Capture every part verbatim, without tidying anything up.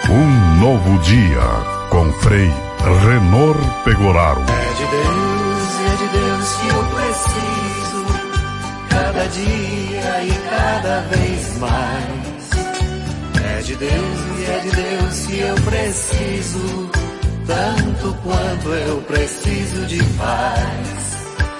Um novo dia com Frei Renor Pegoraro. É de Deus, é de Deus que eu preciso, cada dia e cada vez mais. É de Deus e é de Deus que eu preciso, tanto quanto eu preciso de paz.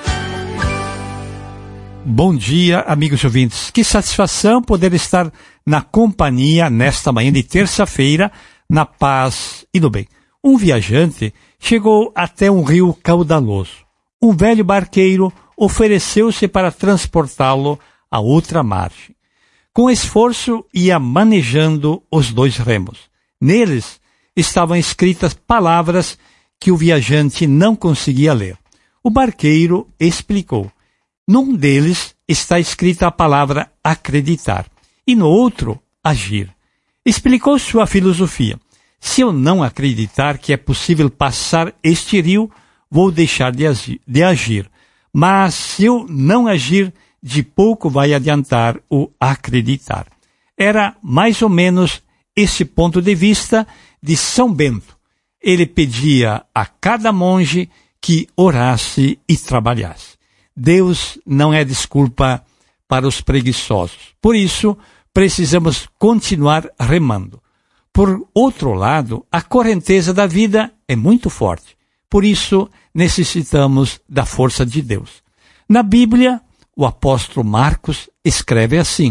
Bom dia, amigos ouvintes. Que satisfação poder estar na companhia nesta manhã de terça-feira, na paz e no bem. Um viajante chegou até um rio caudaloso. Um velho barqueiro ofereceu-se para transportá-lo a outra margem. Com esforço, ia manejando os dois remos. Neles estavam escritas palavras que o viajante não conseguia ler. O barqueiro explicou. Num deles está escrita a palavra acreditar e no outro, agir. Explicou sua filosofia. Se eu não acreditar que é possível passar este rio, vou deixar de agir, de agir. Mas se eu não agir, de pouco vai adiantar o acreditar. Era mais ou menos esse ponto de vista de São Bento. Ele pedia a cada monge que orasse e trabalhasse. Deus não é desculpa para os preguiçosos. Por isso, precisamos continuar remando. Por outro lado, a correnteza da vida é muito forte. Por isso, necessitamos da força de Deus. Na Bíblia, o apóstolo Marcos escreve assim: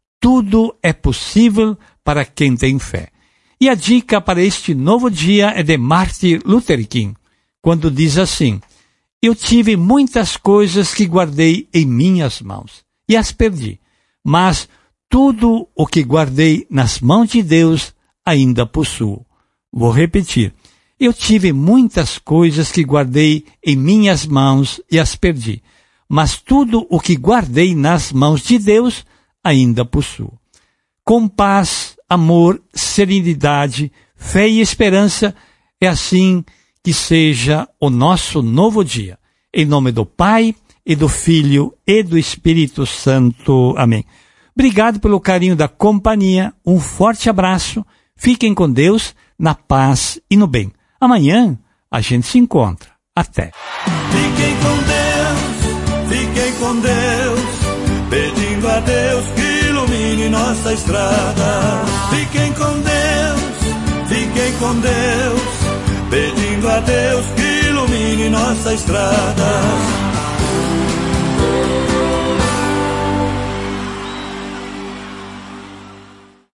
tudo é possível para quem tem fé. E a dica para este novo dia é de Martin Luther King, quando diz assim: eu tive muitas coisas que guardei em minhas mãos e as perdi, mas tudo o que guardei nas mãos de Deus ainda possuo. Vou repetir. Eu tive muitas coisas que guardei em minhas mãos e as perdi, mas tudo o que guardei nas mãos de Deus ainda possuo. Com paz, amor, serenidade, fé e esperança, é assim que seja o nosso novo dia. Em nome do Pai, e do Filho, e do Espírito Santo. Amém. Obrigado pelo carinho da companhia, um forte abraço, fiquem com Deus, na paz e no bem. Amanhã a gente se encontra. Até. Fiquem com Deus, fiquem com Deus, pedindo a Deus que ilumine nossa estrada. Fiquem com Deus, fiquem com Deus, pedindo a Deus que ilumine nossa estrada.